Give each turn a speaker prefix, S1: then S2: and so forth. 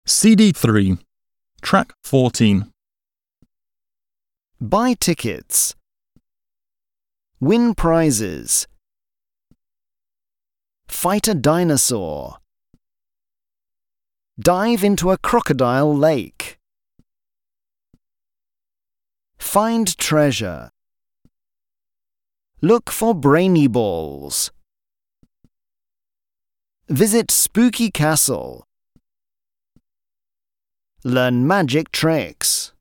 S1: CD3, Track 14.
S2: Buy tickets. Win prizes. Fight a dinosaur. Dive into a crocodile lake. Find treasure. Look for brainy balls. Visit Spooky Castle. Learn magic tricks.